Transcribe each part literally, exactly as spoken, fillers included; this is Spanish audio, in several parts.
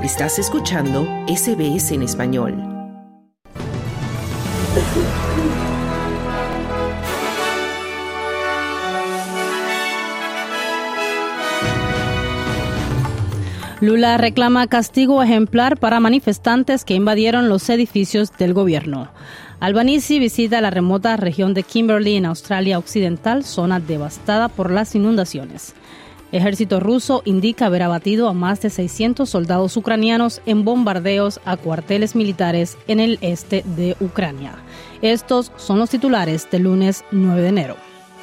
Estás escuchando S B S en español. Lula reclama castigo ejemplar para manifestantes que invadieron los edificios del gobierno. Albanese visita la remota región de Kimberley en Australia Occidental, zona devastada por las inundaciones. Ejército ruso indica haber abatido a más de seiscientos soldados ucranianos en bombardeos a cuarteles militares en el este de Ucrania. Estos son los titulares del lunes nueve de enero.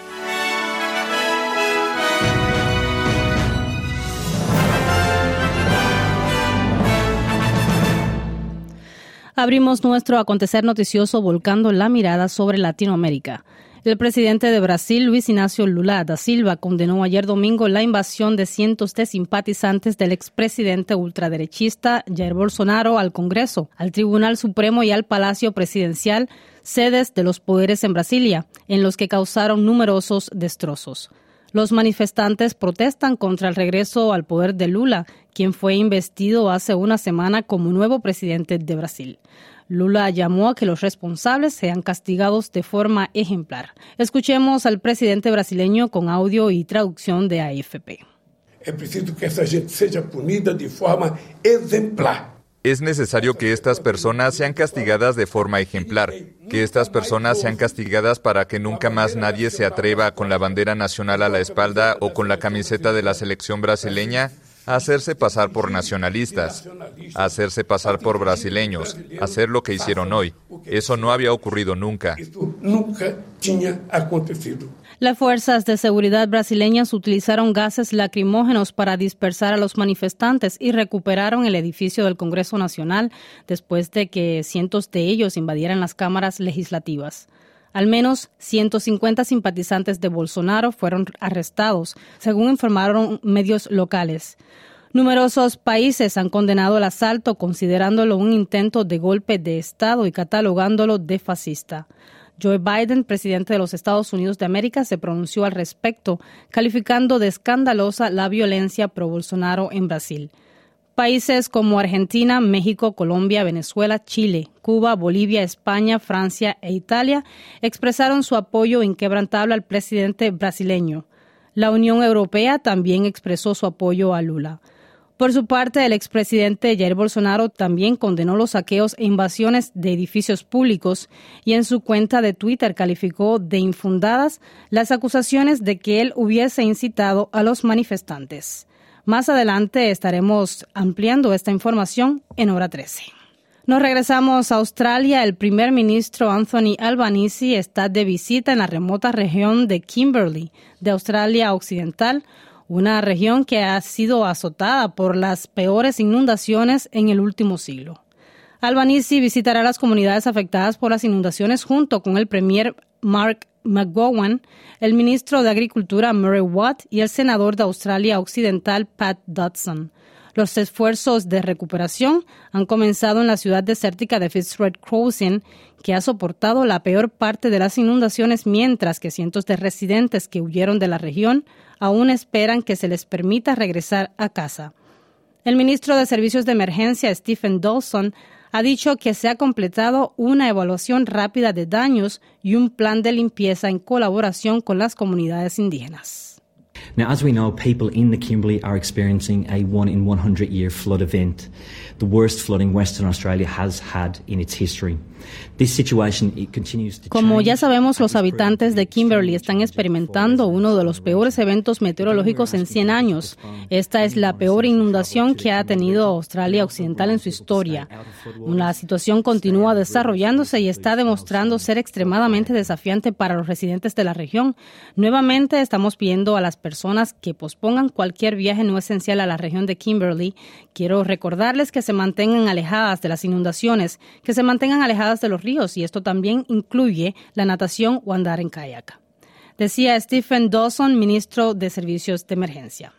Abrimos nuestro acontecer noticioso volcando la mirada sobre Latinoamérica. El presidente de Brasil, Luiz Inácio Lula da Silva, condenó ayer domingo la invasión de cientos de simpatizantes del expresidente ultraderechista Jair Bolsonaro al Congreso, al Tribunal Supremo y al Palacio Presidencial, sedes de los poderes en Brasilia, en los que causaron numerosos destrozos. Los manifestantes protestan contra el regreso al poder de Lula, quien fue investido hace una semana como nuevo presidente de Brasil. Lula llamó a que los responsables sean castigados de forma ejemplar. Escuchemos al presidente brasileño con audio y traducción de A F P. Es preciso que esa gente sea punida de forma ejemplar. Es necesario que estas personas sean castigadas de forma ejemplar, que estas personas sean castigadas para que nunca más nadie se atreva con la bandera nacional a la espalda o con la camiseta de la selección brasileña a hacerse pasar por nacionalistas, a hacerse pasar por brasileños, a hacer lo que hicieron hoy. Eso no había ocurrido nunca. Nunca tinha acontecido. Las fuerzas de seguridad brasileñas utilizaron gases lacrimógenos para dispersar a los manifestantes y recuperaron el edificio del Congreso Nacional después de que cientos de ellos invadieran las cámaras legislativas. Al menos ciento cincuenta simpatizantes de Bolsonaro fueron arrestados, según informaron medios locales. Numerosos países han condenado el asalto, considerándolo un intento de golpe de Estado y catalogándolo de fascista. Joe Biden, presidente de los Estados Unidos de América, se pronunció al respecto, calificando de escandalosa la violencia pro-Bolsonaro en Brasil. Países como Argentina, México, Colombia, Venezuela, Chile, Cuba, Bolivia, España, Francia e Italia expresaron su apoyo inquebrantable al presidente brasileño. La Unión Europea también expresó su apoyo a Lula. Por su parte, el expresidente Jair Bolsonaro también condenó los saqueos e invasiones de edificios públicos y en su cuenta de Twitter calificó de infundadas las acusaciones de que él hubiese incitado a los manifestantes. Más adelante estaremos ampliando esta información en Hora trece. Nos regresamos a Australia. El primer ministro Anthony Albanese está de visita en la remota región de Kimberley, de Australia Occidental, una región que ha sido azotada por las peores inundaciones en el último siglo. Albanese visitará las comunidades afectadas por las inundaciones junto con el premier Mark McGowan, el ministro de Agricultura Murray Watt y el senador de Australia Occidental Pat Dodson. Los esfuerzos de recuperación han comenzado en la ciudad desértica de Fitzroy Crossing, que ha soportado la peor parte de las inundaciones, mientras que cientos de residentes que huyeron de la región aún esperan que se les permita regresar a casa. El ministro de Servicios de Emergencia, Stephen Dawson, ha dicho que se ha completado una evaluación rápida de daños y un plan de limpieza en colaboración con las comunidades indígenas. Now, as we know, people in the Kimberley are experiencing a one in one hundred year flood event, the worst flooding Western Australia has had in its history. This situation it continues to Como ya sabemos, los habitantes de Kimberley están experimentando uno de los peores eventos meteorológicos en cien años. Esta es la peor inundación que ha tenido Australia Occidental en su historia. La situación continúa desarrollándose y está demostrando ser extremadamente desafiante para los residentes de la región. Nuevamente estamos pidiendo a las personas que pospongan cualquier viaje no esencial a la región de Kimberley. Quiero recordarles que se mantengan alejadas de las inundaciones, que se mantengan alejadas de los ríos, y esto también incluye la natación o andar en kayak. Decía Stephen Dawson, ministro de Servicios de Emergencia.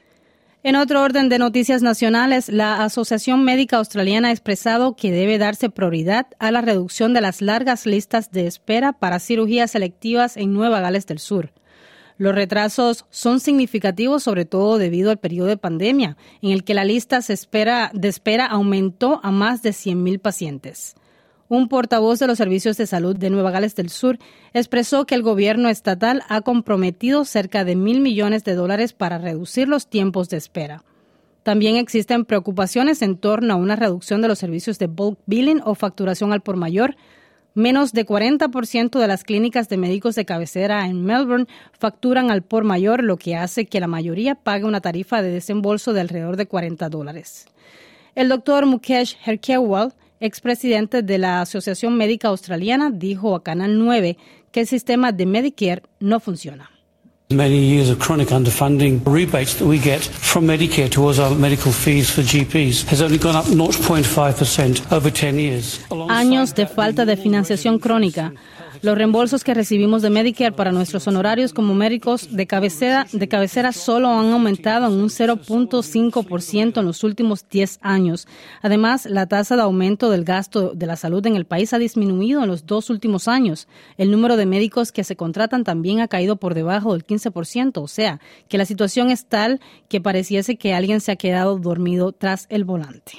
En otro orden de noticias nacionales, la Asociación Médica Australiana ha expresado que debe darse prioridad a la reducción de las largas listas de espera para cirugías selectivas en Nueva Gales del Sur. Los retrasos son significativos, sobre todo debido al periodo de pandemia, en el que la lista se espera, de espera aumentó a más de cien mil pacientes. Un portavoz de los servicios de salud de Nueva Gales del Sur expresó que el gobierno estatal ha comprometido cerca de mil millones de dólares para reducir los tiempos de espera. También existen preocupaciones en torno a una reducción de los servicios de bulk billing o facturación al por mayor. Menos de cuarenta por ciento de las clínicas de médicos de cabecera en Melbourne facturan al por mayor, lo que hace que la mayoría pague una tarifa de desembolso de alrededor de cuarenta dólares. El doctor Mukesh Herkewal, expresidente de la Asociación Médica Australiana, dijo a Canal nueve que el sistema de Medicare no funciona. Many years of chronic underfunding, rebates that we get from Medicare towards our medical fees for G Ps has only gone up zero point five percent over ten years. Años de falta de financiación crónica. Los reembolsos que recibimos de Medicare para nuestros honorarios como médicos de cabecera, de cabecera solo han aumentado en un cero punto cinco por ciento en los últimos diez años. Además, la tasa de aumento del gasto de la salud en el país ha disminuido en los dos últimos años. El número de médicos que se contratan también ha caído por debajo del quince por ciento, o sea, que la situación es tal que pareciese que alguien se ha quedado dormido tras el volante.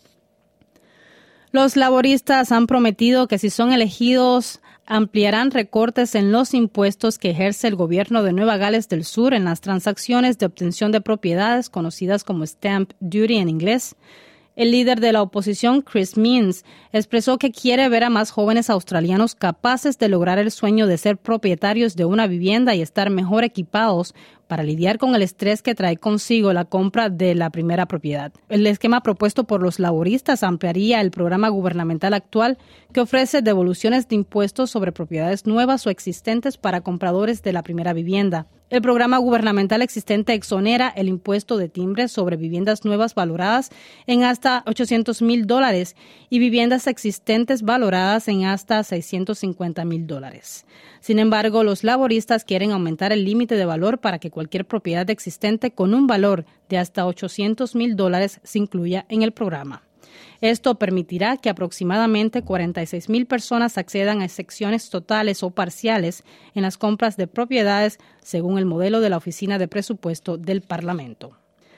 Los laboristas han prometido que si son elegidos ampliarán recortes en los impuestos que ejerce el gobierno de Nueva Gales del Sur en las transacciones de obtención de propiedades conocidas como stamp duty en inglés. El líder de la oposición, Chris Minns, expresó que quiere ver a más jóvenes australianos capaces de lograr el sueño de ser propietarios de una vivienda y estar mejor equipados para lidiar con el estrés que trae consigo la compra de la primera propiedad. El esquema propuesto por los laboristas ampliaría el programa gubernamental actual que ofrece devoluciones de impuestos sobre propiedades nuevas o existentes para compradores de la primera vivienda. El programa gubernamental existente exonera el impuesto de timbre sobre viviendas nuevas valoradas en hasta ochocientos mil dólares y viviendas existentes valoradas en hasta seiscientos cincuenta mil dólares. Sin embargo, los laboristas quieren aumentar el límite de valor para que cualquier propiedad existente con un valor de hasta ochocientos mil dólares se incluya en el programa. Esto permitirá que aproximadamente cuarenta y seis mil personas accedan a excepciones totales o parciales en las compras de propiedades, según el modelo de la Oficina de Presupuesto del Parlamento.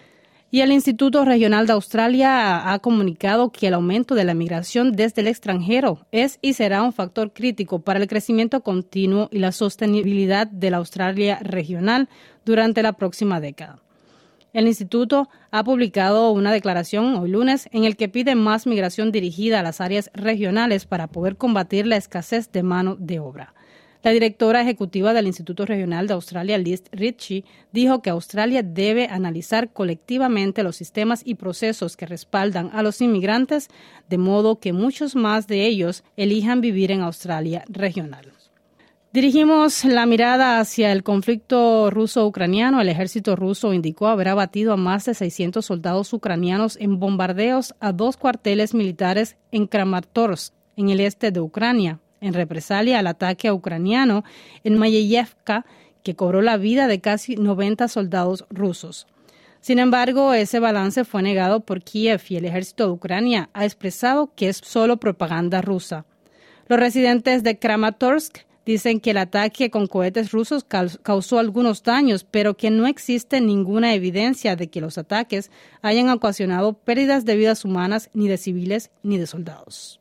Y el Instituto Regional de Australia ha comunicado que el aumento de la migración desde el extranjero es y será un factor crítico para el crecimiento continuo y la sostenibilidad de la Australia regional durante la próxima década. El instituto ha publicado una declaración hoy lunes en el que pide más migración dirigida a las áreas regionales para poder combatir la escasez de mano de obra. La directora ejecutiva del Instituto Regional de Australia, Liz Ritchie, dijo que Australia debe analizar colectivamente los sistemas y procesos que respaldan a los inmigrantes, de modo que muchos más de ellos elijan vivir en Australia regional. Dirigimos la mirada hacia el conflicto ruso-ucraniano. El ejército ruso indicó haber abatido a más de seiscientos soldados ucranianos en bombardeos a dos cuarteles militares en Kramatorsk, en el este de Ucrania, en represalia al ataque ucraniano en Mayeyevka, que cobró la vida de casi noventa soldados rusos. Sin embargo, ese balance fue negado por Kiev y el ejército de Ucrania ha expresado que es solo propaganda rusa. Los residentes de Kramatorsk dicen que el ataque con cohetes rusos causó algunos daños, pero que no existe ninguna evidencia de que los ataques hayan ocasionado pérdidas de vidas humanas, ni de civiles, ni de soldados.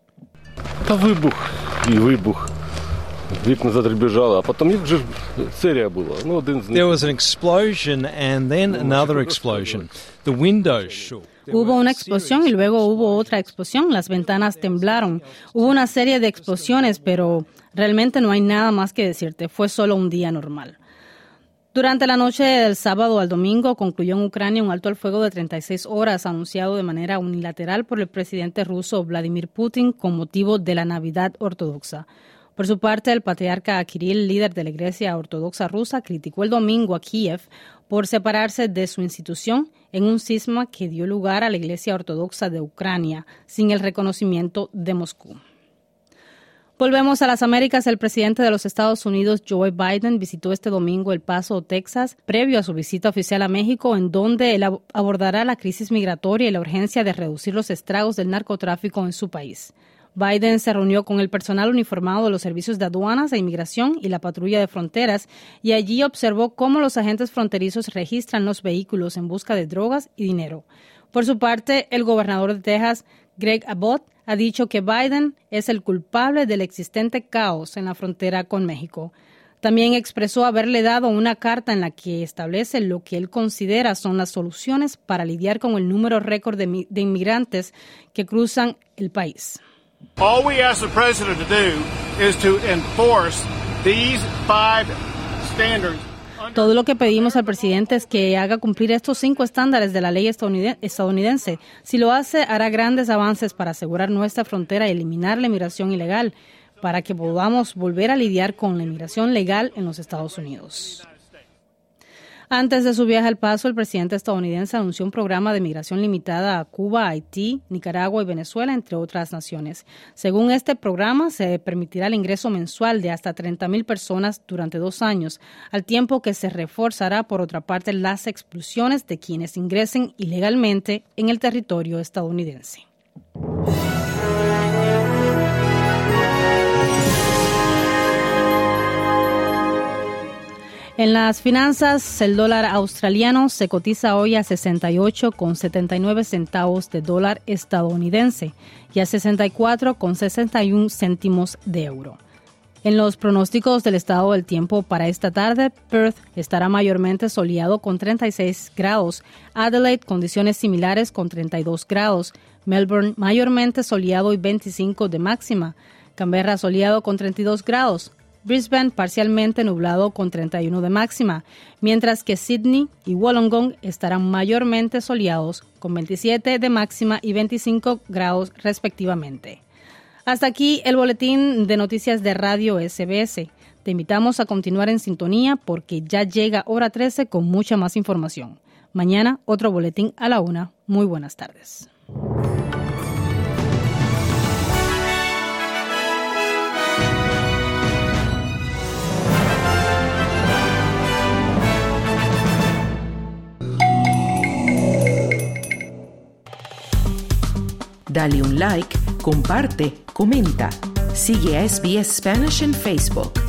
There was an explosion and then another explosion. The windows shook. Hubo una explosión y luego hubo otra explosión. Las ventanas temblaron. Hubo una serie de explosiones, pero realmente no hay nada más que decirte. Fue solo un día normal. Durante la noche del sábado al domingo concluyó en Ucrania un alto al fuego de treinta y seis horas anunciado de manera unilateral por el presidente ruso Vladimir Putin con motivo de la Navidad ortodoxa. Por su parte, el patriarca Kirill, líder de la Iglesia Ortodoxa rusa, criticó el domingo a Kiev por separarse de su institución en un cisma que dio lugar a la Iglesia Ortodoxa de Ucrania sin el reconocimiento de Moscú. Volvemos a las Américas. El presidente de los Estados Unidos, Joe Biden, visitó este domingo El Paso, Texas, previo a su visita oficial a México, en donde él abordará la crisis migratoria y la urgencia de reducir los estragos del narcotráfico en su país. Biden se reunió con el personal uniformado de los servicios de aduanas e inmigración y la patrulla de fronteras y allí observó cómo los agentes fronterizos registran los vehículos en busca de drogas y dinero. Por su parte, el gobernador de Texas, Greg Abbott, ha dicho que Biden es el culpable del existente caos en la frontera con México. También expresó haberle dado una carta en la que establece lo que él considera son las soluciones para lidiar con el número récord de, de inmigrantes que cruzan el país. All we ask the president to do is to enforce these five standards. Todo lo que pedimos al presidente es que haga cumplir estos cinco estándares de la ley estadounidense. Si lo hace, hará grandes avances para asegurar nuestra frontera y eliminar la inmigración ilegal, para que podamos volver a lidiar con la inmigración legal en los Estados Unidos. Antes de su viaje al Paso, el presidente estadounidense anunció un programa de migración limitada a Cuba, Haití, Nicaragua y Venezuela, entre otras naciones. Según este programa, se permitirá el ingreso mensual de hasta treinta mil personas durante dos años, al tiempo que se reforzará, por otra parte, las expulsiones de quienes ingresen ilegalmente en el territorio estadounidense. En las finanzas, el dólar australiano se cotiza hoy a sesenta y ocho con setenta y nueve centavos de dólar estadounidense y a sesenta y cuatro con sesenta y uno céntimos de euro. En los pronósticos del estado del tiempo para esta tarde, Perth estará mayormente soleado con treinta y seis grados, Adelaide condiciones similares con treinta y dos grados, Melbourne mayormente soleado y veinticinco de máxima, Canberra soleado con treinta y dos grados, Brisbane parcialmente nublado con treinta y uno de máxima, mientras que Sydney y Wollongong estarán mayormente soleados con veintisiete de máxima y veinticinco grados respectivamente. Hasta aquí el boletín de noticias de Radio S B S. Te invitamos a continuar en sintonía porque ya llega hora trece con mucha más información. Mañana otro boletín a la una. Muy buenas tardes. Dale un like, comparte, comenta. Sigue a S B S Spanish en Facebook.